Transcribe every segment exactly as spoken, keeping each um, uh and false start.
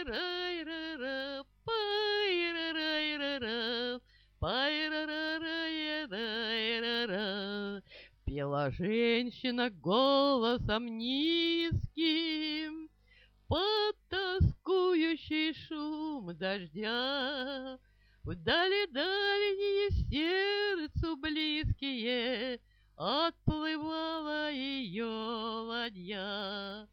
Пайрарайрара, пайрарайрара, пайрарайрайрара. Пела женщина голосом низким, под тоскующий шум дождя. Вдали дальние сердцу близкие отплывала ее ладья.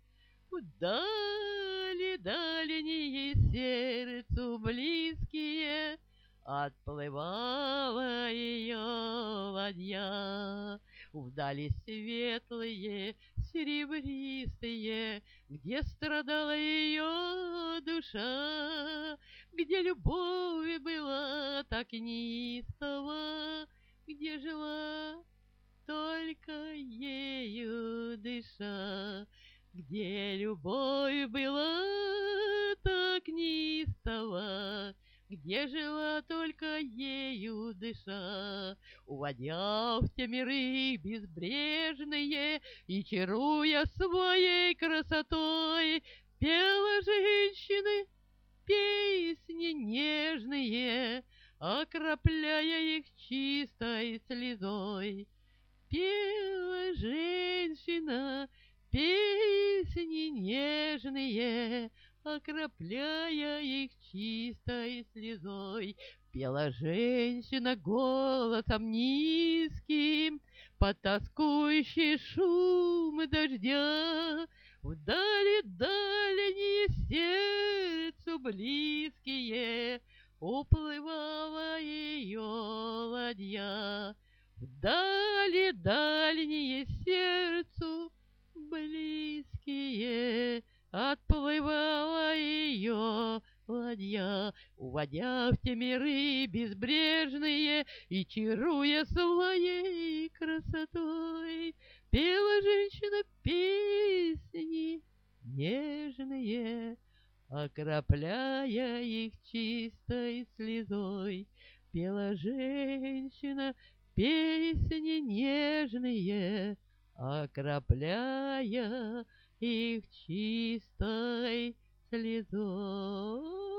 Вдали дальние сердцу близкие отплывала ее ладья. Вдали светлые, серебристые, где страдала ее душа, где любовь была так неистова, где жила только ею дыша, где любовь была так неистова, где жила только ею дыша, уводя в те миры безбрежные и чаруя своей красотой, пела женщины песни нежные, окропляя их чистой слезой. Пела женщина песни нежные, окропляя их чистой слезой. Пела женщина голосом низким, под тоскующий шум дождя. Вдали дальние сердцу близкие уплывала ее ладья. Вдали дальние сердцу близкие отплывала ее ладья, уводя в те миры безбрежные и чаруя своей красотой. Пела женщина песни нежные, окропляя их чистой слезой. Пела женщина песни нежные, окропляя их чистой слезой.